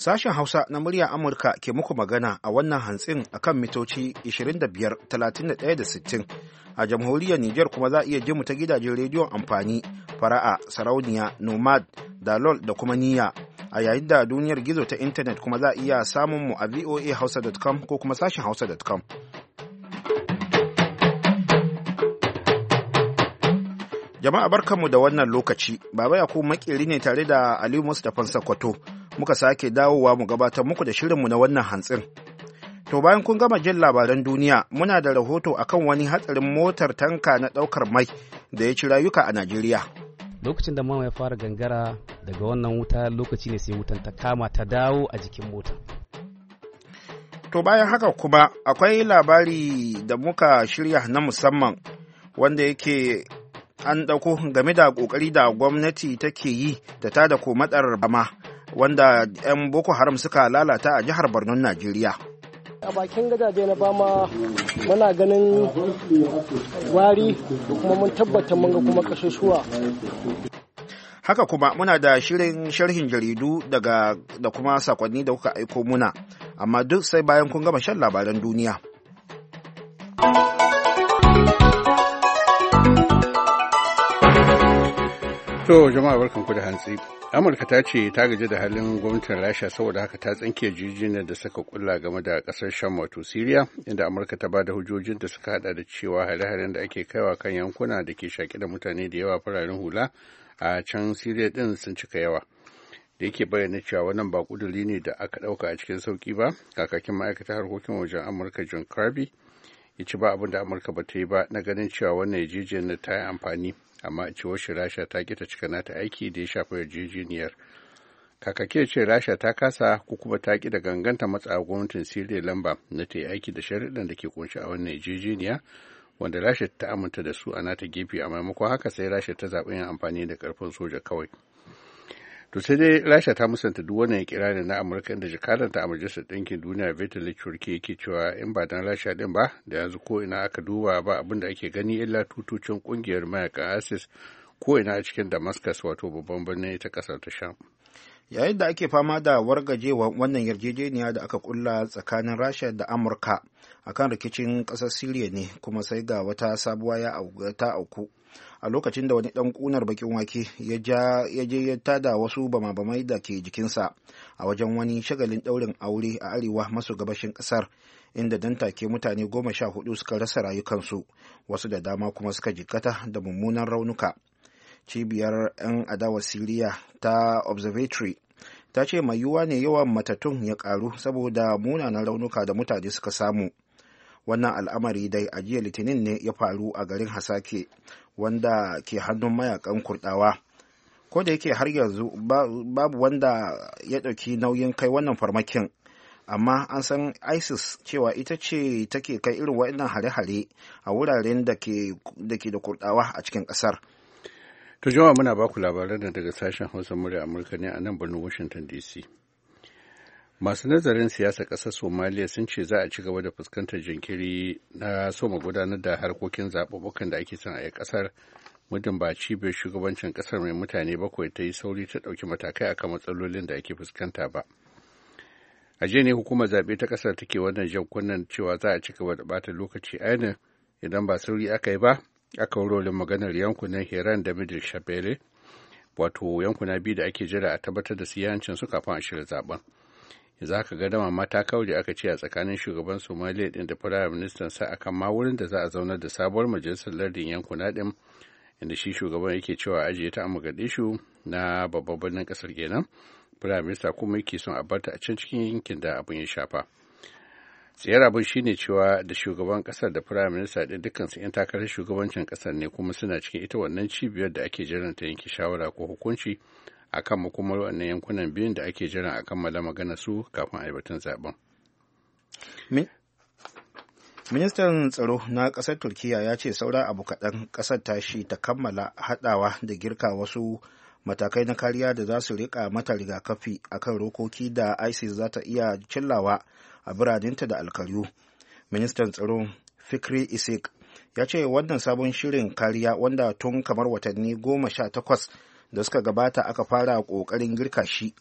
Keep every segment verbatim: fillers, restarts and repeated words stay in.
Sashen Hausa na muryar Amurka ke muku magana a wannan hantsin akan mitoci ishirin da biyar, talatin da ɗaya da sittin. A jamhuriyar Nijar kuma za a iya ji mu ta gidajen rediyon amfani, fara'a, sarauniya, nomad, dalol da kuma niyya. A yayin da duniyar gizo ta intanet kuma za a iya samun mu a voa hausa dot com ko kuma sashen hausa dot com. Jama'a barkanmu da wannan lokaci, Baba Yakubu makeri ne tare da Aliyu Mustapha Sakwato. Muka sake dawowa mu gabatar muku da shirinmu na wannan hantsin. To bayan kun gama jin labaran duniya, muna da rahoto akan wani hatsarin motar tanka na ɗaukar mai da ya ci rayuka a Najeriya. Lokacin da mama ya fara gangara daga wannan wuta lokaci ne sai wutan ta kama ta dawo a jikin mota. To bayan haka kuma akwai labari da muka shirya na musamman wanda yake an ɗauko game da ƙoƙari da gwamnati take yi da ta da komatsar bama wanda 'yan Boko Haram suka lalata a jihar Borno, Najeriya. A bakin gadaje na bama muna ganin wari da kuma mun tabbata mun ga kuma kashashuwa. Haka kuma muna da shirin sharhin jaridu daga da kuma sakonni da kuka aiko muna, amma duk sai bayan kun gama shan labaran duniya. To jama'a barkanku da hantsi. Amurka ta ce ta gaji da halin gwamnatin Rasha saboda haka ta tsinke jirgin da suka kulla game da kasar Sham wato Syria, inda Amurka ta bada hujjojin da suka hada da cewa hare-haren da ake kaiwa kan yankuna da ke shaƙi da mutane da yawa fararen hula a can Syria din sun cika yawa. Da yake bayyana cewa wannan ba kuduri ne da aka ɗauka a cikin sauki ba, kakakin ma'aikatar harkokin wajen Amurka John Kirby ya ci ba abin da Amurka ba ta yi ba na ganin cewa wannan yarjejeniyar ta yi amfani. Amma a cewar shi Rasha ta ƙi ta cika nata aiki da ya shafi yarjejeniyar. Kakake ce Rasha ta kasa ko kuma ta ƙi da ganganta matsa gwamnatin Siriya lamba na ta yi aiki da sharuɗan da ke kunshi a wannan yarjejeniya wanda Rasha ta aminta da su a nata gefe, a maimakon haka sai Rasha ta zaɓi yin amfani da ƙarfin soja kawai. To sai dai Rasha ta musanta duk wannan ikirarin na Amurka da jakadanta a Majalisar Ɗinkin Duniya Vitali Churki yake cewa in ba dan Rasha din ba da yanzu ko ina aka duba ba abin da ake gani illa tutocin kungiyar mayakan ISIS ko ina a cikin Damascus wato babban birnin ita kasar ta Sham. Yayin da ake fama da wargajewa wannan yarjejeniya da aka kulla tsakanin Rasha da Amurka akan rikicin ƙasar Siriya ne, kuma sai ga wata sabuwa ya ta auku a lokacin da wani ɗan ƙunar bakin wake ya je ya tada wasu bama-bamai da ke jikinsa a wajen wani shagalin ɗaurin aure a arewa maso gabashin ƙasar, inda dan take mutane goma sha hudu suka rasa rayukansu, wasu da dama kuma suka jikkata da mummunan raunuka. Cibiyar 'yan adawa Siriya ta Observatory ta ce mai yiwuwa ne yawan matattun ya ƙaru saboda munanan raunuka da mutane suka samu. Wannan al'amari dai a jiya Litinin ne ya faru a garin Hasake wanda ke hannun mayakan Kurdawa. Ko da yake har yanzu babu wanda ya ɗauki nauyin kai wannan farmakin, amma an san ISIS cewa ita ce take kai irin waɗannan hare-hare a wuraren da ke da Kurdawa a cikin ƙasar. To jama'a muna baku labaran da daga sashen Hausa murya Amurka ne a nan birnin Washington D C. Masu nazarin siyasar ƙasar Somaliya sun ce za a ci gaba da fuskantar jinkiri na soma gudanar da harkokin zaɓuɓɓukan da ake son a yi ƙasar, muddin ba cibiyar shugabancin ƙasar mai mutane bakwai ta yi sauri ta ɗauki matakai akan matsalolin da ake fuskanta ba. A jiya ne hukumar zaɓe ta ƙasar take wannan jan kunnen cewa za a ci gaba da ɓata lokaci ainihin idan ba sauri aka yi ba, aka wurolin maganar yankunan Hiran da Middle Shabelle, wato yankuna biyu da ake jira a tabbatar da siyancin su kafin a shirya zaben. Za ka ga dama mata kawai aka ce a tsakanin shugaban Somaliya din da Firayim Ministan sa akan ma wurin da za a zaunar da sabuwar majalisar lardin yankuna din, inda shi shugaban yake cewa ajiye ta a Mogadishu na babban birnin kasar kenan. Firayim Minista kuma yake son a barta a can cikin yankin da abin ya shafa. Tsayar abin shine cewa da shugaban kasar da Firayim Minista din dukkan su 'yan takarar shugabancin kasar ne, kuma suna cikin ita wannan cibiyar da ake jiran ta yanke shawara ko hukunci akan makomar wannan yankunan biyun da ake jiran a kammala magana su kafin a yi batun zaben. Ministan tsaro na ƙasar Turkiyya ya ce saura abu kaɗan ƙasar tashi ta kammala haɗawa da girka wasu matakai na kariya da za su riƙa mata rigakafi akan rokoki da ISIS za ta iya cillawa a biranenta da alkaryu. Ministan tsaro Fikri Isik ya ce wannan sabon shirin kariya wanda tun kamar watanni goma sha takwas da suka gabata aka fara ƙoƙarin girka shi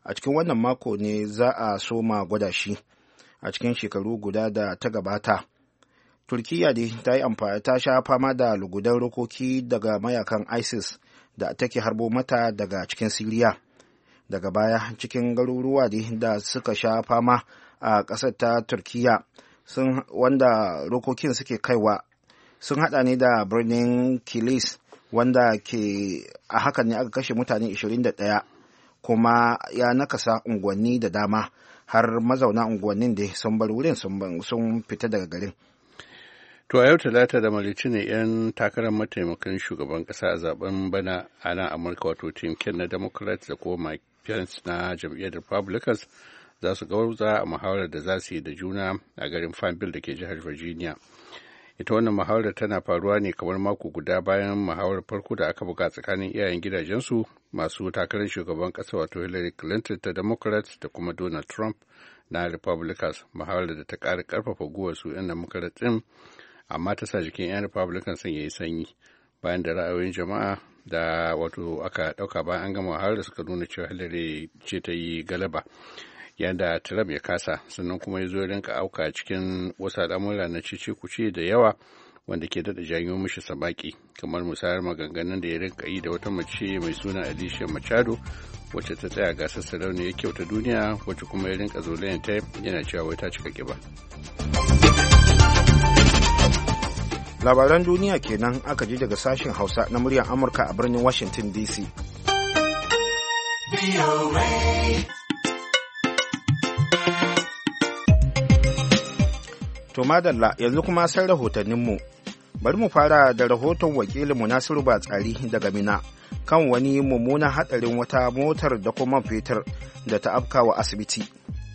a cikin wannan mako ne za a soma gwada shi a cikin shekaru guda da ta gabata. Turkiyya dai ta yi amfani ta sha fama da lugudan rokoki daga mayakan ISIS da take harbo mata daga cikin Siriya. Daga baya cikin garuruwa da suka sha fama a ƙasar ta Turkiyya sun wanda rokokin suke kaiwa sun hada ne da birnin Kilis wanda ke a hakan ne aka kashe mutane ishirin da ɗaya kuma ya nakasa unguwanni da dama har mazauna unguwannin da sun bar wurin sun fita daga garin. To a yau talata da malici ne 'yan takarar mataimakan shugaban kasa a zaben bana a nan Amurka wato Tim Kaine na Democrats da kuma Mike Pence na jam'iyyar Republicans za su gauza a muhawarar da za su yi da juna a garin Farmville da ke jihar Virginia. Ita wannan muhawarar tana faruwa ne kamar mako guda bayan muhawarar farko da aka buga tsakanin iyayen gidajensu masu takarar shugaban kasa wato Hillary Clinton ta Democrats da kuma Donald Trump na Republicans, muhawarar da ta ƙara ƙarfafa guwar su 'yan Democrats ɗin amma ta sa jikin 'yan Republicans sun yayi sanyi bayan da ra'ayoyin jama'a da wato aka ɗauka bayan an gama muhawarar da suka nuna cewa Hillary ce ta yi galaba. Yadda Trump ya kasa sannan kuma ya zo ya rinka auka cikin wasu al'amura na cece-kuce da yawa wanda ke daɗa janyo mishi sabaki kamar musayar maganganun da ya rinka yi da wata mace mai suna Alicia Machado wacce ta tsaya gasar sarauniyar kyau ta duniya wacce kuma ya rinka zolayen ta yana cewa wai ta cika kiba. Labaran duniya kenan aka ji daga sashen Hausa na muryar Amurka a birnin Washington D C. To madalla yanzu kuma sai rahotanninmu. Bari mu fara da rahoton wakilinmu Nasiru Batsari daga Mina kan wani mummunan hatsarin wata motar da kuma fetur da ta afkawa asibiti.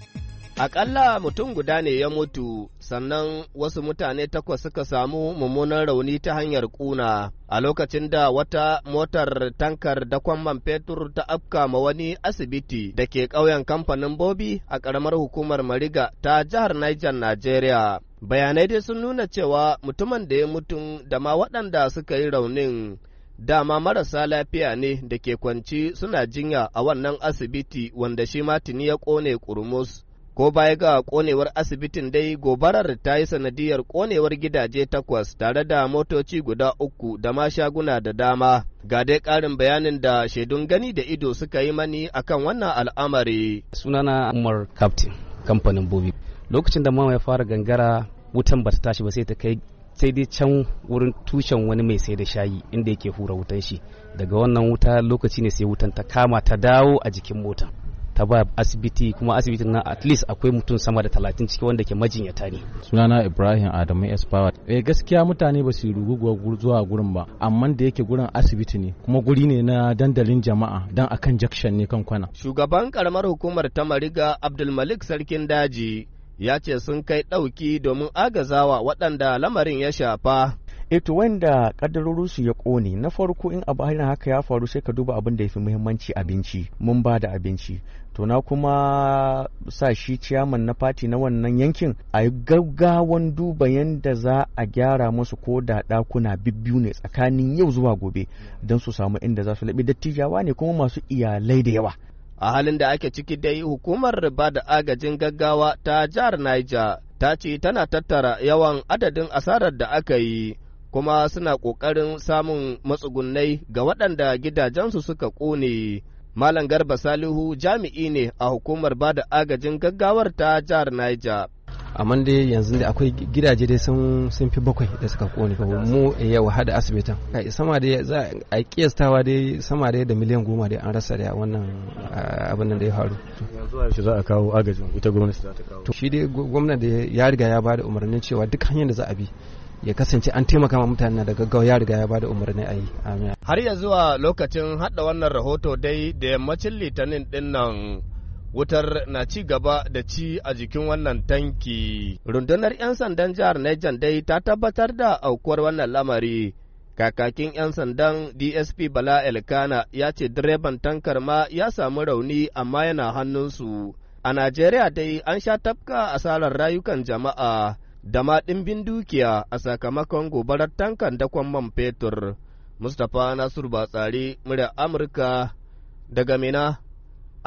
Aƙalla mutum guda ne ya mutu, sannan wasu mutane takwas suka samu mummunan rauni ta hanyar ƙuna a lokacin da wata motar tankar dakon man fetur ta afka ma wani asibiti da ke ƙauyen kamfanin Bobi a ƙaramar hukumar Mariga ta jihar Niger, Najeriya. Bayanai dai sun nuna cewa mutumin da ya mutu da ma waɗanda suka yi raunin dama marasa lafiya ne da ke kwanci suna jinya a wannan asibiti wanda shi ma tuni ya ƙone ƙurmus. Ko baya ga ƙonewar asibitin dai gobarar ta yi sanadiyar ƙonewar gidaje takwas tare da motoci guda uku da ma shaguna da dama. Ga dai ƙarin bayanin da shaidun gani da ido suka yi mani akan wannan al'amari. Sunana Umar Captain, kamfanin Bobi. Lokacin da mama ya fara gangara wutan bata tashi ba sai ta kai sai dai can wurin tushen wani mai sai da shayi inda yake hura wutan shi. Daga wannan wuta lokaci ne sai wutan ta kama ta dawo a jikin mota. Ta ba asibiti kuma asibitin na at least akwai mutum sama da talatin ciki wanda ke majinyata ne. Sunana Ibrahim Adamu Espawa. Eh gaskiya mutane ba su rugu zuwa gurin ba, amma da yake gurin asibiti ne kuma guri ne na dandalin jama'a dan akan junction ne kan kwana. Shugaban karamar hukumar ta Mariga Abdulmalik Sarkin Daji ya ce sun kai ɗauki domin agazawa waɗanda lamarin ya shafa. Eto wanda kaddarorinsu ya kone na farko in abu irin haka ya faru sai ka duba abin da ya fi muhimmanci abinci mun ba da abinci to na kuma sa shi ciyaman na fati na wannan yankin a yi gaggawan duba yadda za a gyara musu ko da ɗakuna bibbiyu ne tsakanin yau zuwa gobe don su samu inda za su laɓe dattijawa ne kuma masu iyalai da yawa. A halin da ake ciki dai hukumar ba da agajin gaggawa ta jihar Niger ta ce tana tattara yawan adadin asarar da aka yi kuma suna ƙoƙarin samun matsugunai ga waɗanda gidajensu suka ƙone. Malam Garba Salihu jami'i ne a hukumar ba da agajin gaggawar ta jihar Niger. Amma dai yanzu da akwai gidaje dai sun sun fi bakwai da suka kone mu yau hada asibitin sama da za a kiyastawa dai sama da miliyan goma dai an rasa da wannan abin da ya faru. Yanzu shi za a kawo agajin ita gwamnati za ta kawo. Shi dai gwamnati ya riga ya bada umarnin cewa duk hanyar da za a bi ya kasance an taimaka ma mutane da gaggawa ya riga ya bada umarni a yi. Har ya zuwa lokacin hada wannan rahoto dai da yammacin litinin din nan wutar na ci gaba da ci a jikin wannan tanki. Rundunar 'yan sandan jihar Niger dai ta tabbatar da aukuwar wannan lamari. Kakakin 'yan sandan D S P Bala Elkana ya ce direban tankar ma ya samu rauni amma yana hannunsu. A Najeriya dai an sha tafka asarar rayukan jama'a da ma ɗimbin dukiya a sakamakon gobarar tankan dakon man fetur. Mustapha Nasiru Batsari, murya Amurka daga Mina a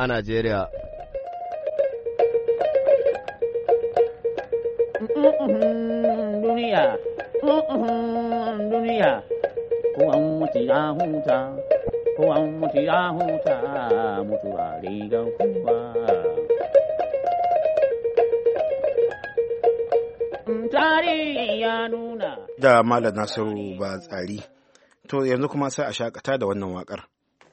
a Najeriya. Duniya, duniya, ko an mutu ya huta, ko an mutu ya huta, mutuwa rigar kuma. Tarihi ya nuna. Da Malam Nasiru ba tsari. To yanzu kuma sai a shakata da wannan waƙar.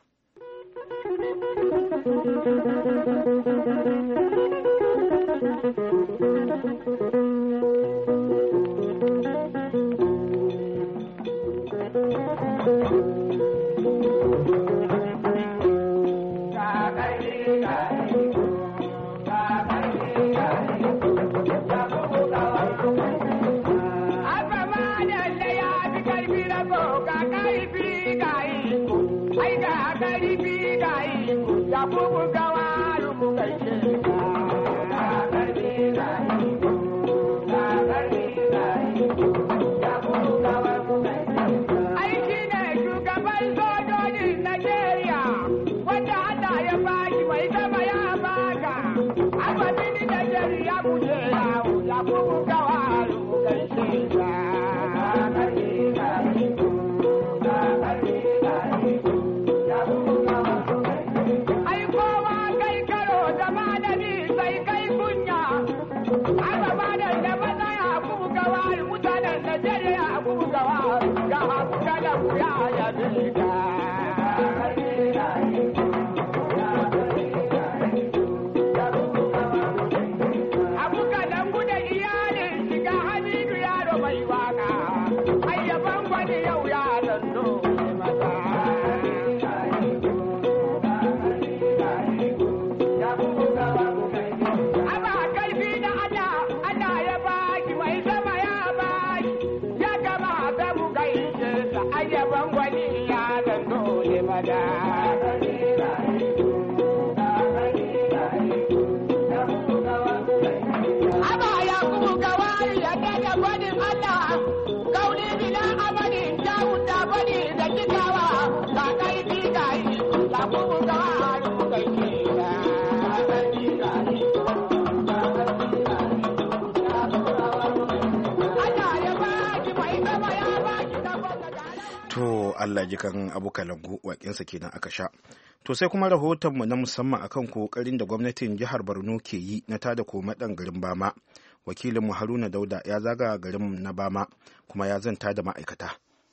Allah jikan Abu Kalangu waƙinsa kenan aka sha. To sai kuma rahotonmu na musamman akan kokarin da gwamnatin jihar Borno ke yi na tada komaɗan garin Bama. Wakilinmu Haruna Dauda ya zaga garin na Bama kuma ya zanta da ma'aikata.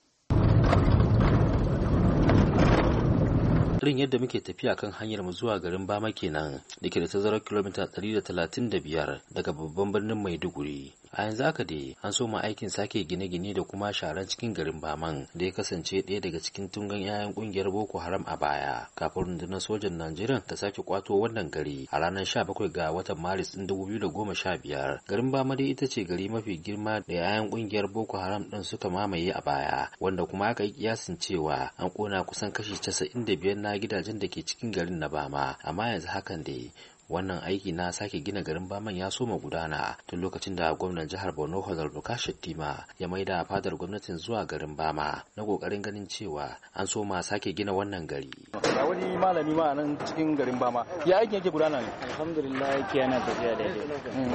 irin yadda muke tafiya kan hanyar mu zuwa garin Bama kenan da ke da tazarar kilomita ɗari da talatin da biyar daga babban birnin Maiduguri. A yanzu haka dai an soma aikin sake gine-gine da kuma sharan cikin garin Baman da ya kasance ɗaya daga cikin tungan 'ya'yan ƙungiyar Boko Haram a baya kafin rundunar sojan Najeriya ta sake kwato wannan gari a ranar sha bakwai ga watan Maris ɗin dubu biyu da goma sha biyar. Garin Bama dai ita ce gari mafi girma da 'ya'yan ƙungiyar Boko Haram ɗin suka mamaye a baya, wanda kuma aka yi kiyasin cewa an ƙona kusan kashi casa'in da biyar na gidajen da ke cikin garin na Bama, amma yanzu hakan dai wannan aiki na sake gina garin Baman ya soma gudana tun lokacin da gwamnan jihar Borno Hodar Luka Shettima ya maida fadar gwamnatin zuwa garin Bama na kokarin ganin cewa an soma sake gina wannan gari. A wani malami ma nan cikin garin Bama ya aikin yake gudana ne? Alhamdulillah yake yana tafiya daidai.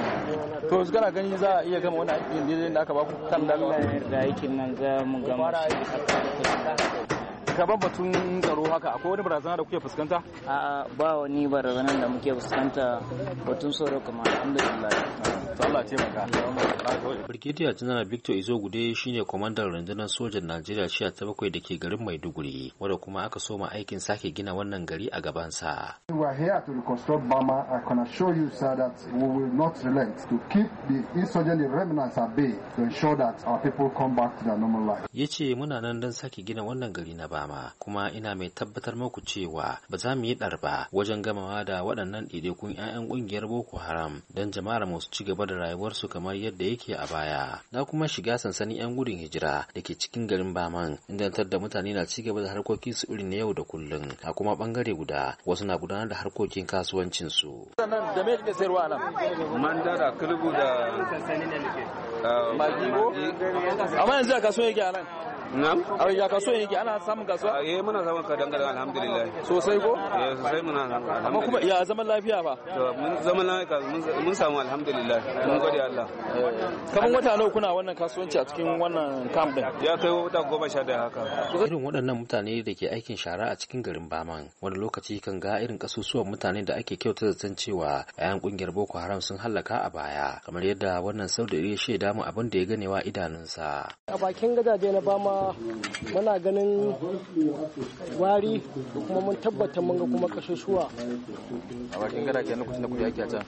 To yanzu kana gani za a iya gama wannan aikin daidai da aka ba ku kan da da aikin nan za mu gama shi. Gaban batun tsaro haka akwai wani barazana da kuke fuskanta? A'a ba wani barazana da muke fuskanta batun tsaro kuma alhamdulillah. To Allah ce maka. Brigadier General Victor Izogude shine kwamandan rundunar sojan Najeriya shiya ta bakwai da ke garin Maiduguri, wanda kuma aka soma aikin sake gina wannan gari a gabansa. We are here to reconstruct Bama. I can assure you, sir, that we will not relent to keep the insurgent remnants at bay to ensure that our people come back to their normal life. Yace muna nan don sake gina wannan gari na Bama, kuma ina mai tabbatar muku cewa ba za mu yi ɗarba wajen gamawa da waɗannan ɗaiɗaikun 'ya'yan ƙungiyar Boko Haram don jama'ar mu su ci gaba da rayuwarsu kamar yadda yake a baya. Na kuma shiga sansanin 'yan gudun hijira da ke cikin garin Baman, inda da mutane na ci gaba da harkokin su irin na yau da kullum, a kuma bangare guda wasu na gudanar da harkokin kasuwancin su. Sannan da me kike sayarwa nan? Mandara, kulbu da magi ko? Amma yanzu a kasuwa yake a nan. na'am a ya kasuwa yake ana samun kasuwa eh muna samun ka dangane alhamdulillah sosai ko eh sosai muna alhamdulillah amma kuma ya zaman lafiya fa to mun zaman lafiya mun samu alhamdulillah mun gode Allah kaman wata nawa kuna wannan kasuwanci a cikin wannan camp din ya kai wata goma sha daya haka irin waɗannan mutane da ke aikin shara a cikin garin Baman wani lokaci kan ga irin kasusuwan mutane da ake kyauta zaton cewa yayan kungiyar Boko Haram sun hallaka a baya kamar yadda wannan Saudi ya shaida mu abin da ya ganewa idanunsa a bakin gadaje na Bama muna ganin wari da kuma mun tabbata mun ga kuma kasusuwa a bakin gadaje lokacin da kuke aiki a can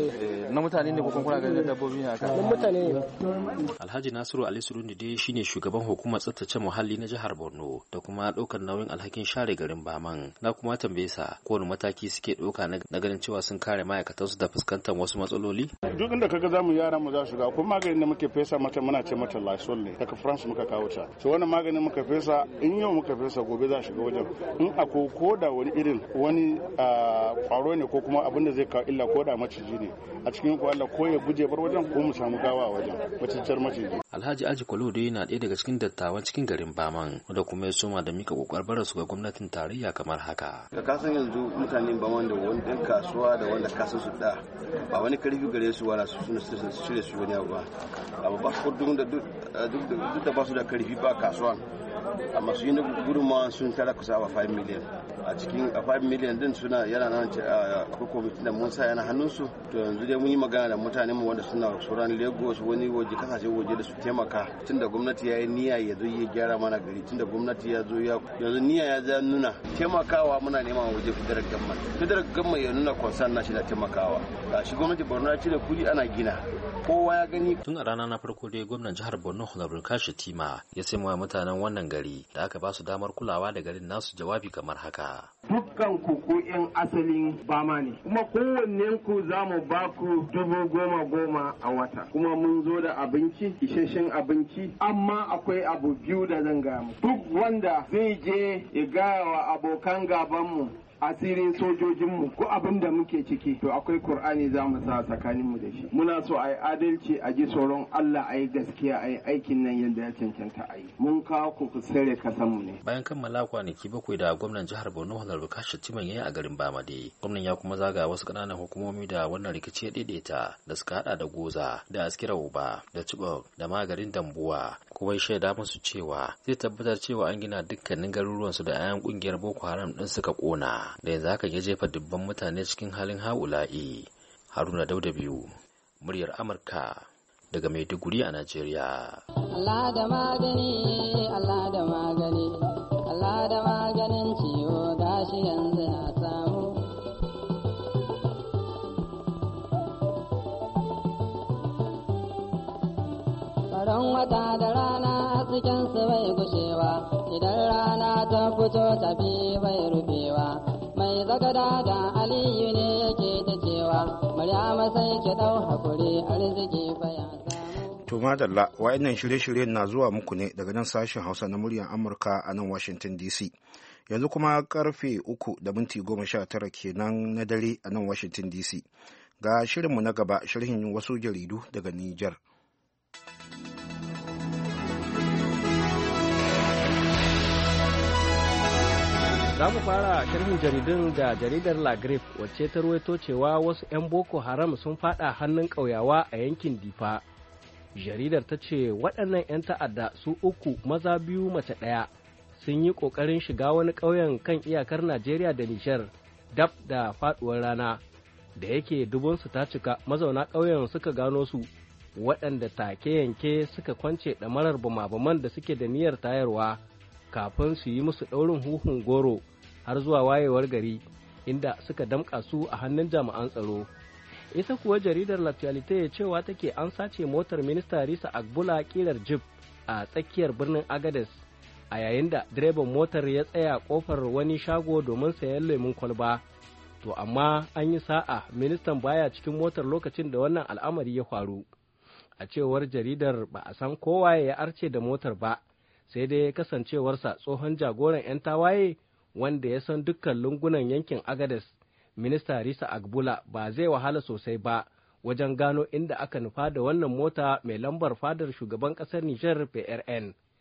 eh na mutane ne ko kuma kuna ganin dabbobi ne haka na mutane ne Alhaji Nasiru Ali Surundi dai shine shugaban hukumar tsaftace muhalli na jihar Borno da kuma daukar nauyin alhakin share garin Baman na kuma tambaye sa kowane mataki suke dauka na ganin cewa sun kare ma'aikatansu da fuskantar wasu matsaloli duk inda kaga zamu yara mu za su ga kuma maganin da muke fesa mata muna ce mata Lysol ne daga France muka kawo ta so wannan maganin muka fesa in yau muka fesa gobe za shiga wajen in akwai ko da wani irin wani kwaro ne ko kuma abin da zai kawo illa ko da maciji ne a cikin ko Allah ko ya guje bar wajen ko mu samu gawa a wajen macicciyar maciji Alhaji Aji Kolode yana ɗaya daga cikin dattawan cikin garin Baman wanda kuma ya soma da mika kokarbar su ga gwamnatin tarayya kamar haka ka kasan yanzu mutanen Baman da wani ɗan kasuwa da wanda kasan su da ba wani karfi gare su wala su suna shirye su wani abu ba amma ba su duk da duk da ba su da karfi ba kasuwa amma su yi na gudunmawa sun tara kusa a five million a cikin a five million din suna yana nan a kwamitin da mun sa yana hannunsu to yanzu dai mun yi magana da mutanen mu wanda suna sauran Lagos wani waje kasashe waje da su taimaka tunda gwamnati ya yi niyya ya zo ya gyara mana gari tunda gwamnati ya zo ya yanzu niyya ya za nuna taimakawa muna neman waje federal government federal government ya nuna concern na shi da taimakawa ga shi gwamnati Borno ya cire kudi ana gina kowa ya gani tun a rana na farko dai gwamnan jihar Borno Honorable Kashi Tima ya sai wa mutanen wannan gari da aka ba su damar kulawa da garin nasu jawabi kamar haka dukkan ku ko yan asalin Bama ne kuma kowannen ku za mu ba ku dubu goma goma a wata kuma mun zo da abinci isasshen abinci amma akwai abu biyu da zan gaya mu duk wanda zai je ya gaya wa abokan gaban mu asirin sojojinmu ko abin da muke ciki to akwai Kur'ani za mu sa tsakaninmu da shi muna so a yi adalci a ji tsoron Allah a yi gaskiya a yi aikin nan yadda ya cancanta a yi mun kawo ku sare kasanmu ne bayan kammala kwanaki bakwai da gwamnan jihar Borno Honorable Kashi Timan yayi a garin Bamade gwamnan ya kuma zaga wasu kananan hukumomi da wannan rikici ya daidaita da suka hada da Goza da Askira Uba da Chibok da magarin Dambuwa kuma ya shaida musu cewa zai tabbatar cewa an gina dukkanin garuruwan su da ayan kungiyar Boko Haram din suka kona da yanzu haka ya jefa dubban mutane cikin halin haula'i. Haruna Dauda biyu muryar Amurka daga Maiduguri a Najeriya. Allah da magani, Allah da magani, Allah da maganin ciwo gashi yanzu na samu. Farin wata da rana cikin su bai gushewa, idan rana ta fito tafi bai rufewa. Mai zagada da Aliyu ne yake ta cewa, Maryama sai ki dau hakuri arziki fa ya samu. To madalla, wa'annan shirye-shiryen na zuwa muku ne daga nan sashen Hausa na muryar Amurka a nan Washington D C. Yanzu kuma karfe uku da minti goma sha tara kenan na dare a nan Washington D C. Ga shirinmu na gaba, sharhin wasu jaridu daga Nijar. Za mu fara sharhin jaridun da jaridar La Grif wacce ta ruwaito cewa wasu 'yan Boko Haram sun fada hannun ƙauyawa a yankin Difa. Jaridar ta ce waɗannan 'yan ta'adda su uku maza biyu mace ɗaya sun yi ƙoƙarin shiga wani ƙauyen kan iyakar Najeriya da Nijar dab da faɗuwar rana da yake dubunsu ta cika mazauna ƙauyen suka gano su waɗanda take yanke suka kwance ɗamarar bama-baman da suke da niyyar tayarwa kafin su yi musu ɗaurin huhun goro har zuwa wayewar gari inda suka damƙa su a hannun jami'an tsaro. Ita kuwa jaridar L'actualité cewa take an sace motar minista Risa Agbula kilar Jeep a tsakiyar birnin Agadez a yayin da direban motar ya tsaya kofar wani shago domin sayan lemun kwalba. To amma an yi sa'a ministan baya cikin motar lokacin da wannan al'amari ya faru. A cewar jaridar ba a san kowa ya arce da motar ba. Sai dai kasancewarsa tsohon jagoran 'yan tawaye wanda ya san dukkan lungunan yankin Agades, minista Risa Agbula ba zai wahala sosai ba wajen gano inda aka nufa da wannan mota mai lambar fadar shugaban ƙasar Nijar P R N.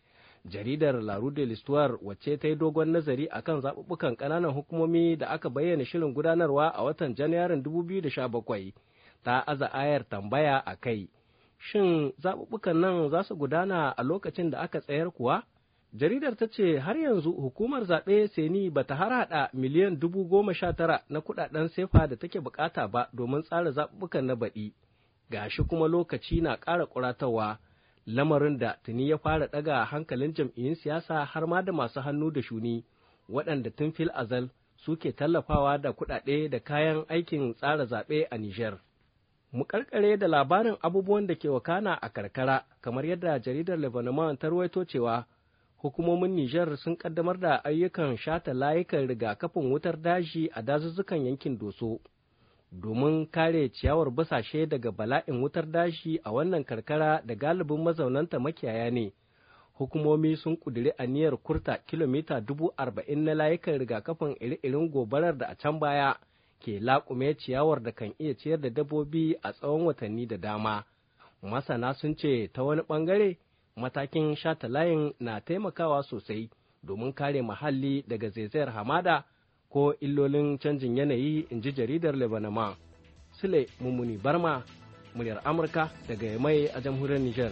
Jaridar La Rue de l'Histoire wacce ta yi dogon nazari akan zaɓuɓɓukan ƙananan hukumomi da aka bayyana shirin gudanarwa a watan Janairun dubu biyu da sha bakwai ta aza ayar tambaya a kai. Shin zaɓuɓɓukan nan za su gudana a lokacin da aka tsayar kuwa? Jaridar ta ce har yanzu hukumar zaɓe Seni ba ta harhaɗa miliyan dubu goma sha tara na kuɗaɗen sefa da take bukata ba domin tsara zaɓuɓɓukan na baɗi. Gashi kuma lokaci na ƙara ƙuratawa, lamarin da tuni ya fara ɗaga hankalin jam'iyyun siyasa har ma da masu hannu da shuni, waɗanda tun fil azal suke tallafawa da kuɗaɗe da kayan aikin tsara zaɓe a Nijar. Mu karkare da labarin abubuwan da ke wakana a karkara, kamar yadda jaridar Lebanon ta rawaito cewa hukumomin Nijar sun kaddamar da ayyukan shata layukan rigakafin wutar daji a dazuzzukan yankin Doso domin kare ciyawar busashe daga bala'in wutar daji a wannan karkara da galibin mazaunanta makiyaya ne. Hukumomi sun kuduri aniyar kurta kilomita dubu arba'in na layukan rigakafin iri-irin gobarar da a can baya ke laƙume ciyawar da kan iya ciyar da dabbobi a tsawon watanni da dama. Masana sun ce ta wani ɓangare matakin shata layin na taimakawa sosai domin kare muhalli daga zaizayar hamada ko illolin canjin yanayi, in ji jaridar Lebanon. Sule Mummuni Barma, muryar Amurka daga Yamai a jamhuriyar Nijar.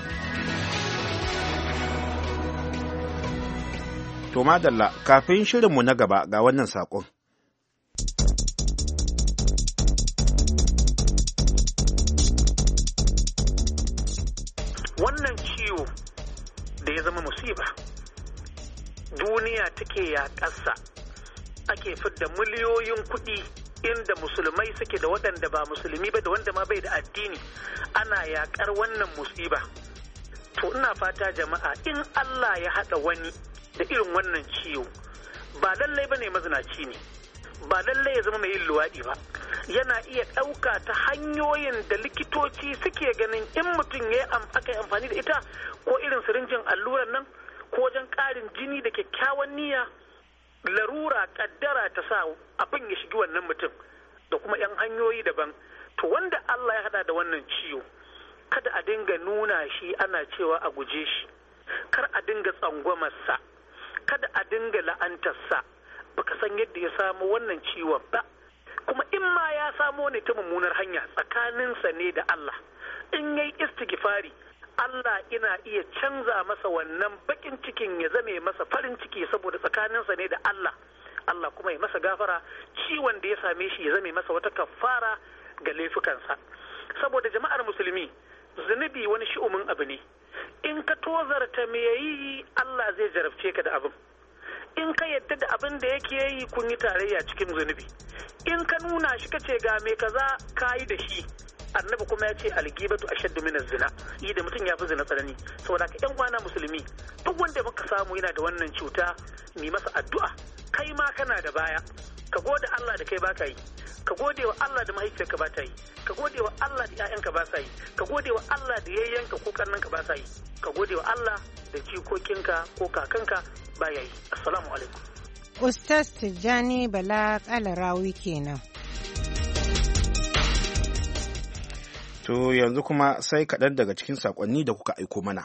To madalla, kafin shirinmu na gaba ga wannan saƙon. Wannan ciwo da ya zama musiba, duniya take yaƙarsa, ake fidda miliyoyin kuɗi inda musulmai suke da waɗanda ba musulmi ba da wanda ma bai da addini, ana yaƙar wannan musiba. To ina fata jama'a, in Allah ya haɗa wani da irin wannan ciwo, ba lallai ba ne mazinaci ne, ba lallai ya zama mai yin luwaɗi ba, yana iya ɗauka ta hanyoyin da likitoci suke ganin in mutum ya aka yi amfani da ita, ko irin sirinjin allurar nan, ko wajen ƙarin jini da kyakkyawan niyya, larura ƙaddara ta sa abin ya shigi wannan mutum, da kuma 'yan hanyoyi daban. To wanda Allah ya haɗa da wannan ciwo, kada a dinga nuna shi ana cewa a guje shi, kar a dinga tsangwamarsa, kada a dinga la'antarsa, baka san yadda ya samu wannan ciwon ba. Kuma in ma ya samo ne ta mummunar hanya, tsakaninsa ne da Allah, in yayi istighfari, Allah ina iya canza masa wannan bakin cikin ya zame masa farin ciki, saboda tsakaninsa ne da Allah. Allah kuma ya masa gafara, ciwon da ya same shi ya zame masa wata kafara ga laifukansa. Saboda jama'ar musulmi, zunubi wani shi'umin abu ne, in ka tozarta me yayi, Allah zai jarabce ka da abin. In ka yadda da abin da yake yi, kun yi tarayya cikin zunubi. In ka nuna shi ka ce ga me kaza ka yi da shi, annabi kuma ya ce algibatu ashaddu min az-zina, yi da mutum ya fi zina tsanani. Saboda ka yan kwana musulmi, duk wanda muka samu yana da wannan cuta, mi masa addu'a. Kai ma kana da baya, ka gode Allah da kai baka yi, ka gode wa Allah da mahaifiyarka ba ta yi, ka gode wa Allah da ƴaƴanka ba sa yi, ka gode wa Allah da yayyanka ko kannanka ba sa yi, ka gode wa Allah da jikokinka ko kakanka ba ya yi. Assalamu alaikum. Ustaz Tijjani Bala Kalarawi kenan. To yanzu kuma sai kaɗan daga cikin saƙonni da kuka aiko mana.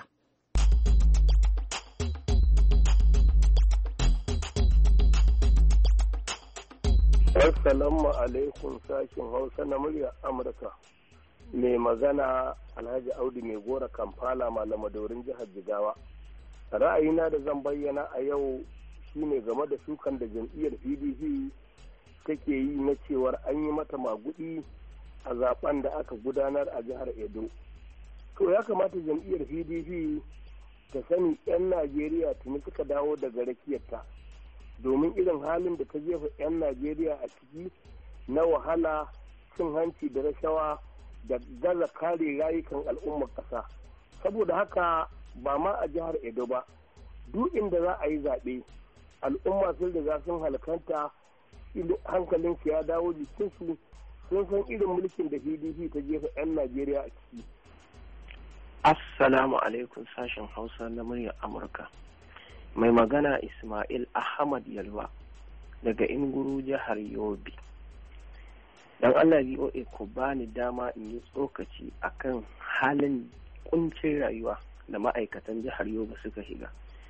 Assalamu alaikum, sashin Hausa na muryar Amurka. Mai magana Alhaji Audu mai gora Kampala, Malamadorin jihar Jigawa. Ra'ayina da zan bayyana a yau shine game da sukan da jam'iyyar P D P take yi na cewar an yi mata magudi a zaben da aka gudanar a jihar Edo. To ya kamata jam'iyyar P D P ta sani 'yan Najeriya tuni suka dawo daga rakiyarta, domin irin halin da ta jefa 'yan Najeriya a ciki na wahala, cin hanci da rashawa da gaza kare rayukan al'ummar ƙasa. Saboda haka ba ma a jihar Edo ba, duk inda za a yi zaɓe, al'umma sun riga sun halkanta, hankalin su ya dawo jikinsu, sun san irin mulkin da P D P ta jefa 'yan Najeriya a ciki. Assalamu alaikum, sashen Hausa na muryar Amurka. Mai magana Ismail Ahmad Yalwa daga Inguru, jihar Yobe. Dan Allah V O A ku bani dama in yi tsokaci akan halin kuncin rayuwa da ma'aikatan jihar Yobe suka shiga.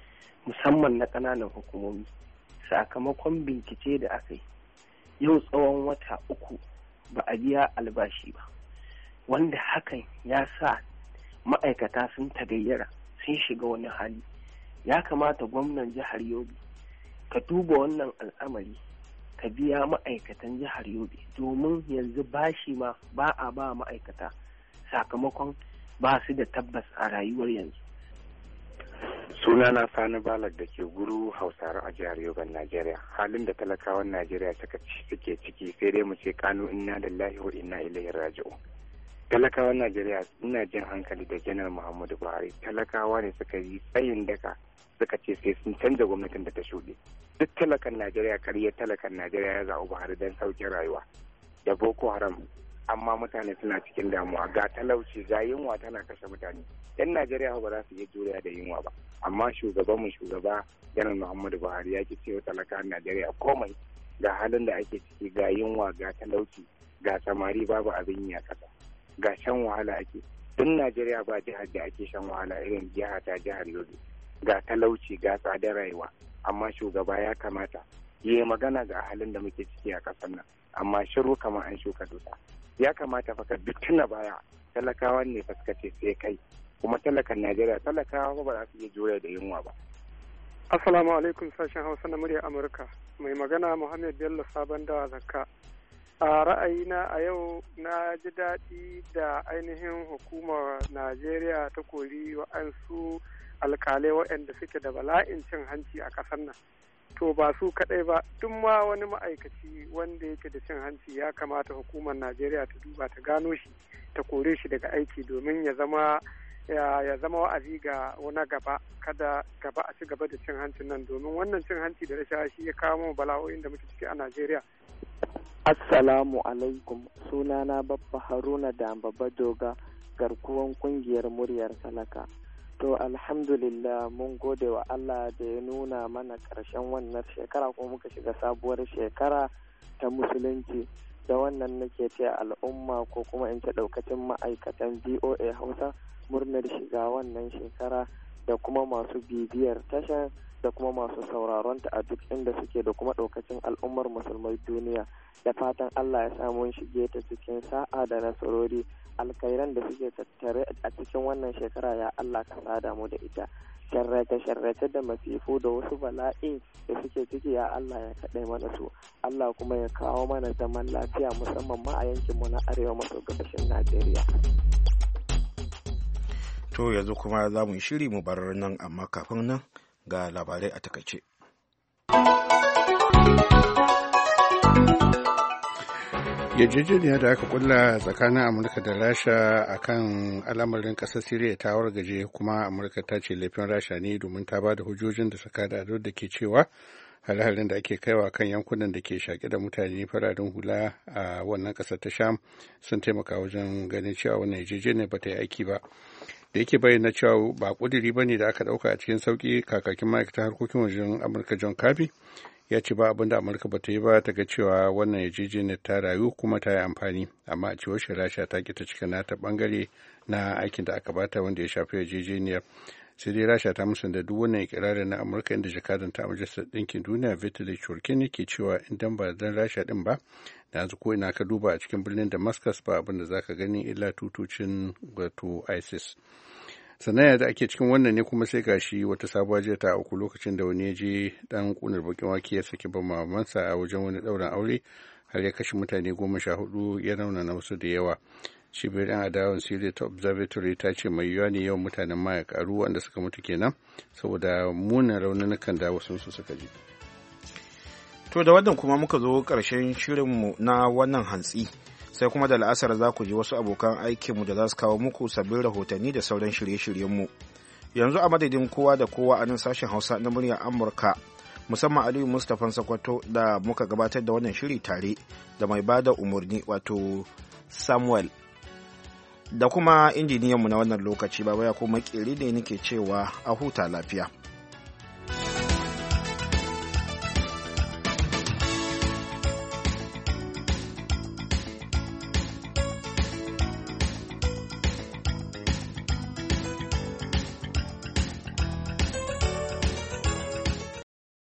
musamman na ƙananan hukumomi sakamakon bincike da aka yi yau tsawon wata uku ba a biya albashi ba, wanda hakan ya sa ma'aikata sun tagayyara sun shiga wani hali. Ya kamata gwamnan jihar Yobe ka duba wannan al'amari ka biya ma'aikatan jihar Yobe, domin yanzu bashi ma ba a ba ma'aikata sakamakon ba su da tabbas a rayuwar yanzu. Sunana Sani Balak da ke Guru Hausare a jihar Yobe, Najeriya. Halin da talakawan Najeriya suke ciki sai dai mu ce kanu inna lillahi wa inna ilaihi raji'un. Talakawan Najeriya ina jin hankali da Janar Muhammadu Buhari. Talakawa ne suka yi tsayin daka suka ce sai sun canza gwamnatin da ta shuɗe. Duk talakan Najeriya kariyar talakan Najeriya ya zaɓi Buhari don sauƙin rayuwa da Boko Haram, amma mutane suna cikin damuwa ga talauci ga yunwa tana kashe mutane. Yan Najeriya ba za su iya juriya da yunwa ba, amma shugabanmu shugaba Janar Muhammadu Buhari ya ki cewa talakan Najeriya komai. Ga halin da ake ciki, ga yunwa ga talauci ga samari babu abin yi a ƙasa, ga shan wahala ake. Duk Najeriya ba jihar da ake shan wahala irin jiha ta jihar Yobe. Ga talauci ga tsadar rayuwa, amma shugaba ya kamata yi magana ga halin da muke ciki a ƙasar nan, amma shiru kamar an shuka dusa. Ya kamata fa ka duk tuna baya talakawan ne fuskace sai kai, kuma talakan Najeriya talakawa ba za su iya jure da yunwa ba. Assalamu alaikum, sashen Hausa na murya Amurka. Mai magana Muhammad Bello Sabon Dawa Zakka. A ra'ayina a yau na ji daɗi da ainihin hukumar Najeriya ta kori wa'ansu alkalai waɗanda suke da bala'in cin hanci a ƙasar nan. To ba su kaɗai ba, duk ma wani ma'aikaci wanda yake da cin hanci ya kamata hukumar Najeriya ta duba ta gano shi ta kore shi daga aiki domin ya zama ya zama wa'azi ga wani gaba, kada gaba a ci gaba da cin hancin nan, domin wannan cin hanci da rashawa shi ya kawo bala'o'in da muke ciki a Najeriya. Assalamu alaikum, sunana Babba Haruna da Babba Doga, garkuwan kungiyar muryar talaka. To alhamdulillah mun gode wa Allah da ya nuna mana ƙarshen wannan shekara kuma muka shiga sabuwar shekara ta musulunci. Da wannan nake taya al'umma ko kuma in ce ɗaukacin ma'aikatan V O A Hausa murnar shiga wannan shekara, da kuma masu bibiyar tashar da kuma masu sauraron ta a duk inda suke, da kuma ɗaukacin al'ummar musulmai duniya. Da fatan Allah ya samu shige ta cikin sa'a da nasarori, alkhairan da suke tattare a cikin wannan shekara ya Allah ka sada mu da ita. Sharrace-sharrace da masifu da wasu bala'i da suke ciki ya Allah ya kaɗai mana su. Allah kuma ya kawo mana zaman lafiya musamman ma a yankinmu na arewa maso gabashin Najeriya. To yanzu kuma za mu yi shiri mu bar nan, amma kafin nan ga labarai a takaice. Yarjejeniya da aka kulla tsakanin Amurka da Rasha a kan al'amarin ƙasar Siriya ta wargaje, kuma Amurka ta ce laifin Rasha ne domin ta ba da hujjojin da suka da da ke cewa hare-haren da ake kaiwa kan yankunan da ke shaƙe da mutane fararen hula a wannan ƙasar ta Sham sun taimaka wajen ganin cewa wannan yarjejeniya ba ta yi aiki ba. Da yake bayyana cewa ba ƙudiri ba ne da aka ɗauka a cikin sauƙi, kakakin ma'aikatan harkokin wajen Amurka John Kirby ya ce ba abin da Amurka ba ta yi ba ta ga cewa wannan yarjejeniyar ta rayu kuma ta yi amfani, amma a cewar shi Rasha ta ki ta cika nata bangare na aikin da aka bata wanda ya shafi yarjejeniyar. Sai dai Rasha ta musanta duk wannan ikirarin na Amurka, inda jakadan ta Majalisar Ɗinkin Duniya Vitaly Churkin ke cewa idan ba dan Rasha din ba da yanzu ko ina ka duba a cikin birnin Damascus ba abin da zaka gani illa tutocin wato ISIS. Sannan da ake cikin wannan ne kuma sai gashi wata sabuwar jiya ta uku lokacin da wani ya je dan kunar bakin wake ya saki ban mamansa a wajen wani ɗaurin aure har ya kashe mutane goma sha hudu ya raunana wasu da yawa. Cibiyar yan adawan Syria ta Observatory ta ce mai yiwuwa ne yawan mutanen ma ya karu wanda suka mutu kenan saboda munin raununukan da wasu su suka ji. To da wannan kuma muka zo ƙarshen shirinmu na wannan hantsi. Sai kuma da la'asar za ku ji wasu abokan aikinmu da za su kawo muku sabbin rahotanni da sauran shirye-shiryenmu. Yanzu a madadin kowa da kowa a nan sashen Hausa na muryar Amurka, musamman Aliyu Mustapha Sakwato da muka gabatar da wannan shiri tare da mai bada umarni wato Samuel, da kuma injiniyanmu na wannan lokaci Baba ya kuma makeri ne nake cewa a huta lafiya.